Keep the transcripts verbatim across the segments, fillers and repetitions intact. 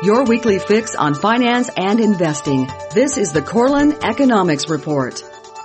Your weekly fix on finance and investing. This is the Korelin Economics Report.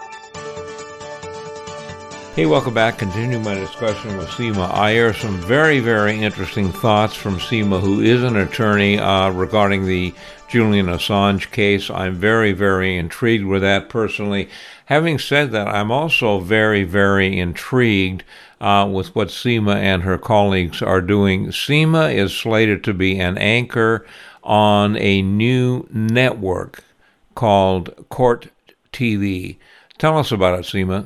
Hey, welcome back. Continuing my discussion with Seema Iyer. Some very, very interesting thoughts from Seema, who is an attorney uh, regarding the Julian Assange case. I'm very, very intrigued with that personally. Having said that, I'm also very, very intrigued uh, with what Seema and her colleagues are doing. Seema is slated to be an anchor on a new network called Court T V. Tell us about it, Seema.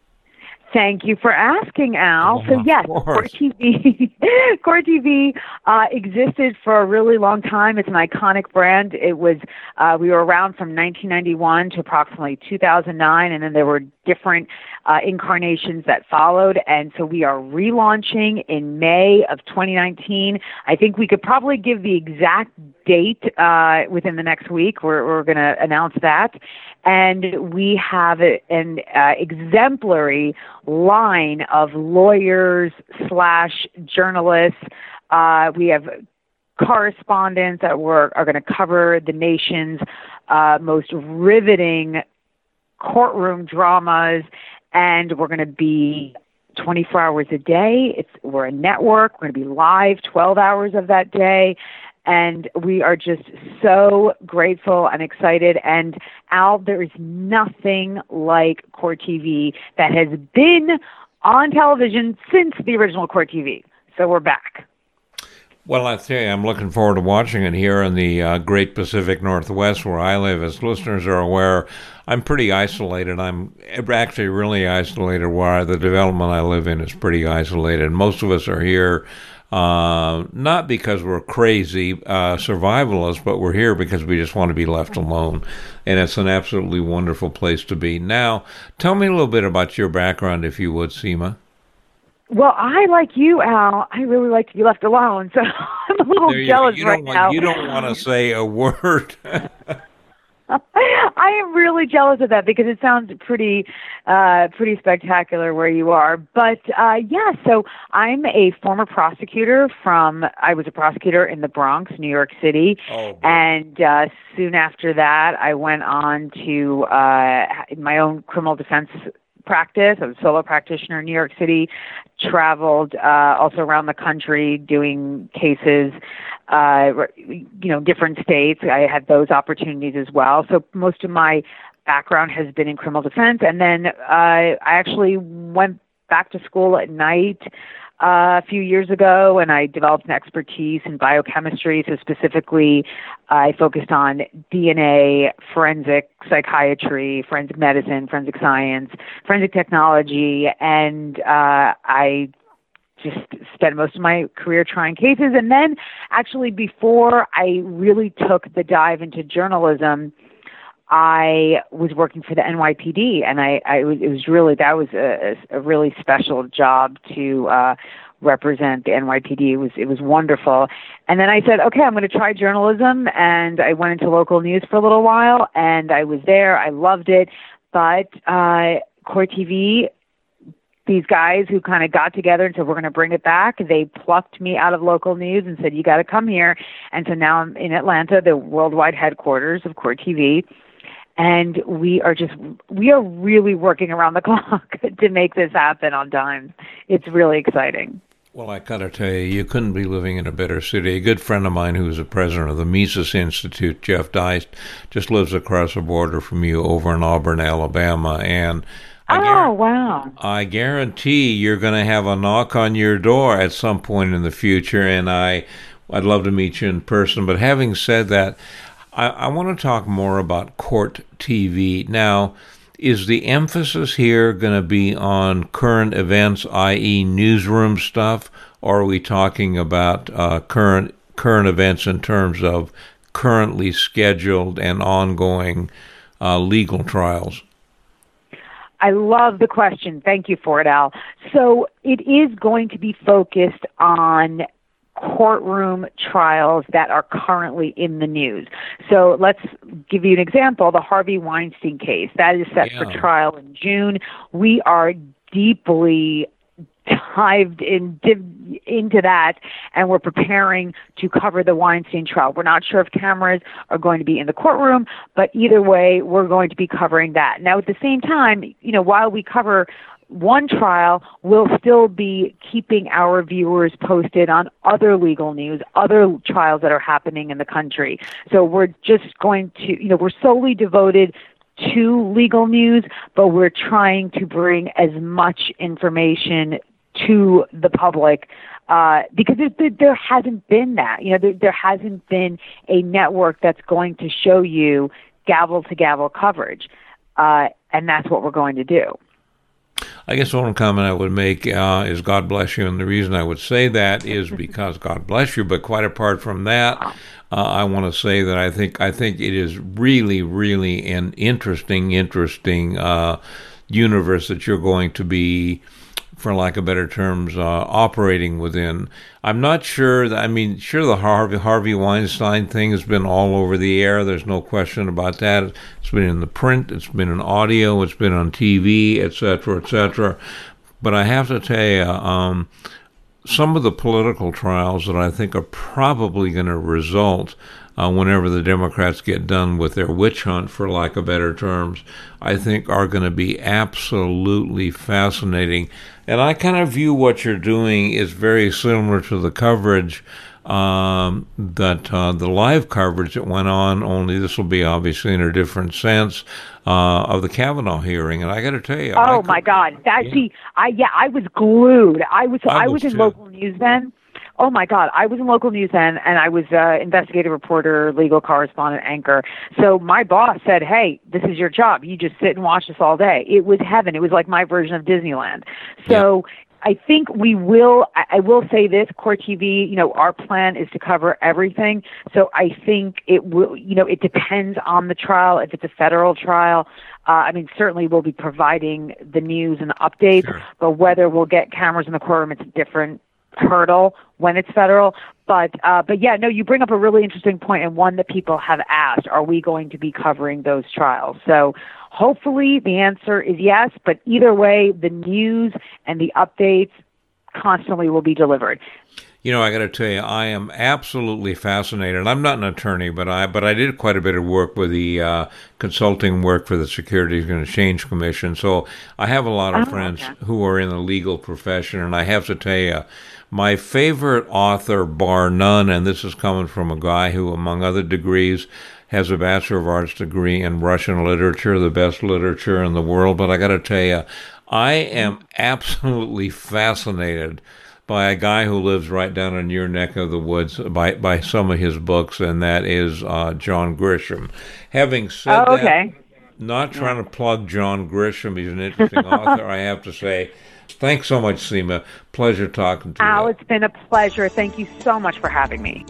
Thank you for asking, Al. Oh, so yes, Court T V, Court T V uh, existed for a really long time. It's an iconic brand. It was uh, we were around from nineteen ninety-one to approximately two thousand nine, and then there were different uh, incarnations that followed. And so we are relaunching in May of twenty nineteen. I think we could probably give the exact date uh, within the next week. We're, we're going to announce that. And we have an uh, exemplary line of lawyers slash journalists. Uh, we have correspondents that were, are going to cover the nation's uh, most riveting courtroom dramas, and we're going to be twenty-four hours a day. It's we're a network. We're going to be live twelve hours of that day. And we are just so grateful and excited. And Al, there is nothing like Court T V that has been on television since the original Court T V. So we're back. Well, I tell you, I'm looking forward to watching it here in the uh, great Pacific Northwest where I live. As listeners are aware, I'm pretty isolated. I'm actually really isolated where the development I live in is pretty isolated. Most of us are here Uh, not because we're crazy uh, survivalists, but we're here because we just want to be left alone. And it's an absolutely wonderful place to be. Now, tell me a little bit about your background, if you would, Seema. Well, I, like you, Al, I really like to be left alone, so I'm a little you, jealous you right want, now. You don't want to say a word. I am really jealous of that because it sounds pretty, uh, pretty spectacular where you are. But uh, yeah, so I'm a former prosecutor from. I was a prosecutor in the Bronx, New York City, oh, and uh, soon after that, I went on to uh, my own criminal defense practice. I was a solo practitioner in New York City. Traveled uh, also around the country doing cases. Uh, you know, different states. I had those opportunities as well. So most of my background has been in criminal defense. And then uh, I actually went back to school at night uh, a few years ago, and I developed an expertise in biochemistry. So specifically, I focused on D N A, forensic psychiatry, forensic medicine, forensic science, forensic technology, and uh, I just spent most of my career trying cases. And then actually before I really took the dive into journalism, I was working for the N Y P D, and I, I it was really, that was a, a really special job to uh, represent the N Y P D. It was, it was wonderful. And then I said, okay, I'm going to try journalism. And I went into local news for a little while, and I was there. I loved it. But uh, Court T V, these guys who kind of got together and said, we're going to bring it back, they plucked me out of local news and said, you got to come here. And so now I'm in Atlanta, the worldwide headquarters of Court T V. And we are just, we are really working around the clock to make this happen on time. It's really exciting. Well, I got to tell you, you couldn't be living in a better city. A good friend of mine who's the president of the Mises Institute, Jeff Deist, just lives across the border from you over in Auburn, Alabama. And I oh, guarantee, wow. I guarantee you're going to have a knock on your door at some point in the future, and I, I'd love to meet you in person. But having said that, I, I want to talk more about Court T V. Now, is the emphasis here going to be on current events, that is newsroom stuff, or are we talking about uh, current current events in terms of currently scheduled and ongoing uh, legal trials? I love the question. Thank you for it, Al. So it is going to be focused on courtroom trials that are currently in the news. So let's give you an example, the Harvey Weinstein case. That is set yeah. for trial in June. We are deeply dived in, div, into that, and we're preparing to cover the Weinstein trial. We're not sure if cameras are going to be in the courtroom, but either way, we're going to be covering that. Now, at the same time, you know, while we cover one trial, we'll still be keeping our viewers posted on other legal news, other trials that are happening in the country. So we're just going to, you know, we're solely devoted to legal news, but we're trying to bring as much information to the public uh, because there, there hasn't been that. You know, there, there hasn't been a network that's going to show you gavel-to-gavel coverage, uh, and that's what we're going to do. I guess one comment I would make uh, is God bless you, and the reason I would say that is because God bless you, but quite apart from that, uh, I want to say that I think I think it is really, really an interesting, interesting uh, universe that you're going to be, for lack of better terms, uh, operating within. I'm not sure that, I mean, sure, the Harvey, Harvey Weinstein thing has been all over the air. There's no question about that. It's been in the print, it's been in audio, it's been on T V, et cetera, et cetera. But I have to tell you, um, some of the political trials that I think are probably going to result Uh, whenever the Democrats get done with their witch hunt, for lack of better terms, I think are going to be absolutely fascinating. And I kind of view what you're doing is very similar to the coverage um, that uh, the live coverage that went on, only this will be obviously in a different sense, uh, of the Kavanaugh hearing. And I got to tell you. Oh, my God. That, yeah. See, I, yeah, I was glued. I was, I, I was, was in local news then. Oh, my God. I was in local news then, and I was uh, investigative reporter, legal correspondent, anchor. So my boss said, hey, this is your job. You just sit and watch this all day. It was heaven. It was like my version of Disneyland. So yeah. I think we will, I will say this, Court T V, you know, our plan is to cover everything. So I think it will, you know, it depends on the trial. If it's a federal trial, uh, I mean, certainly we'll be providing the news and the updates, sure. But whether we'll get cameras in the courtroom, it's a different hurdle when it's federal. But uh, but yeah, no, you bring up a really interesting point, and one that people have asked, are we going to be covering those trials? So hopefully the answer is yes, but either way, the news and the updates constantly will be delivered. You know, I got to tell you, I am absolutely fascinated. I'm not an attorney, but I but I did quite a bit of work with the uh, consulting work for the Securities and Exchange Commission. So I have a lot of oh, friends okay. who are in the legal profession, and I have to tell you, my favorite author, bar none, and this is coming from a guy who, among other degrees, has a Bachelor of Arts degree in Russian literature, the best literature in the world. But I got to tell you, I am absolutely fascinated by a guy who lives right down in your neck of the woods by by some of his books, and that is uh, John Grisham. Having said oh, okay. that, not trying to plug John Grisham, he's an interesting author, I have to say. Thanks so much, Seema. Pleasure talking to you. Al, it's been a pleasure. Thank you so much for having me.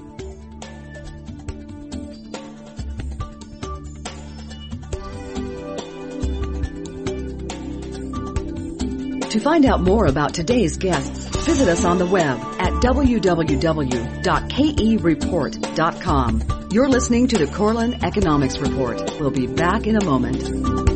To find out more about today's guests, visit us on the web at w w w dot k e report dot com. You're listening to the Corlin Economics Report. We'll be back in a moment.